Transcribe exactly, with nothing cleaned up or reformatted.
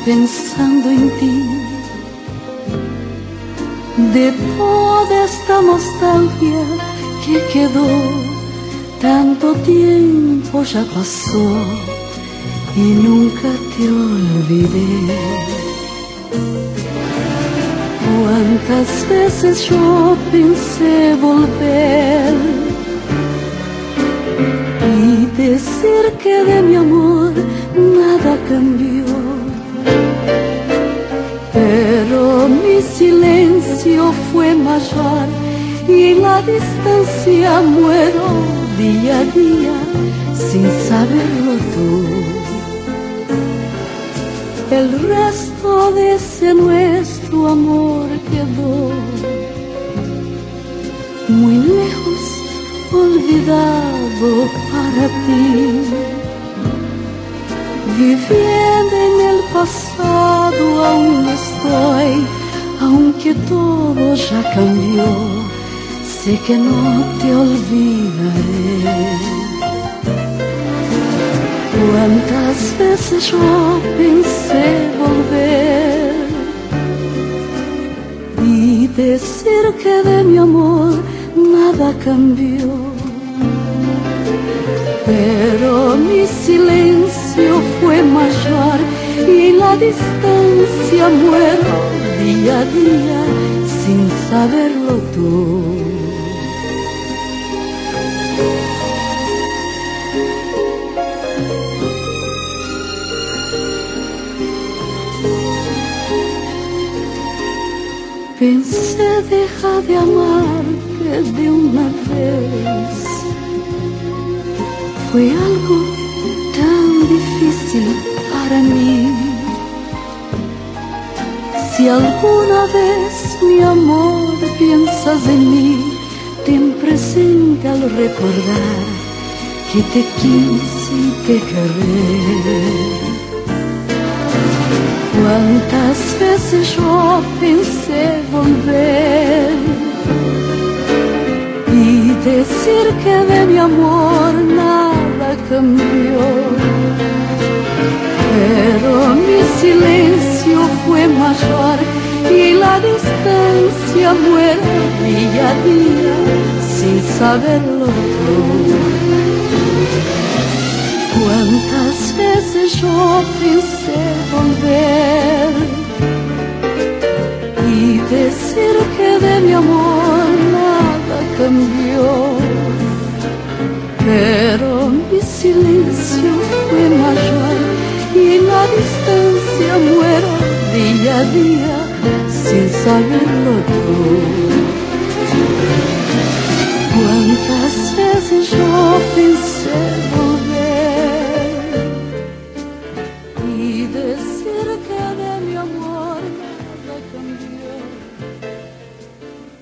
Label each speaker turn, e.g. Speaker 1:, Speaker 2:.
Speaker 1: pensando en ti. De toda esta nostalgia que quedó, tanto tiempo ya pasó y nunca te olvidé. Cuántas veces yo pensé volver y decir que de mi amor nada cambió, pero mi silencio fue mayor y la distancia muero día a día sin saberlo tú. El resto de ese nuestro amor quedó muy lejos, olvidado para ti. Viviendo en el pasado aún estoy, aunque todo ya cambió, sé que no te olvidaré. Cuántas veces yo pensé volver y decir que de mi amor nada cambió, pero mi silencio fue mayor y la distancia muero día a día sin saberlo tú. Pensé dejar de amarte de una vez. Fue algo tan difícil para mí. Si alguna vez, mi amor, piensas en mí, ten presente al recordar que te quise y te querré. Cuántas veces yo pensé volver y decir que de mi amor nada cambió, pero mi silencio fue mayor y la distancia muere día a día sin saberlo tú. Cuántas veces yo pensé volver y decir que de mi amor nada cambió, pero mi silencio fue mayor y la distancia muero día a día sin saberlo tú. Cuántas veces yo pensé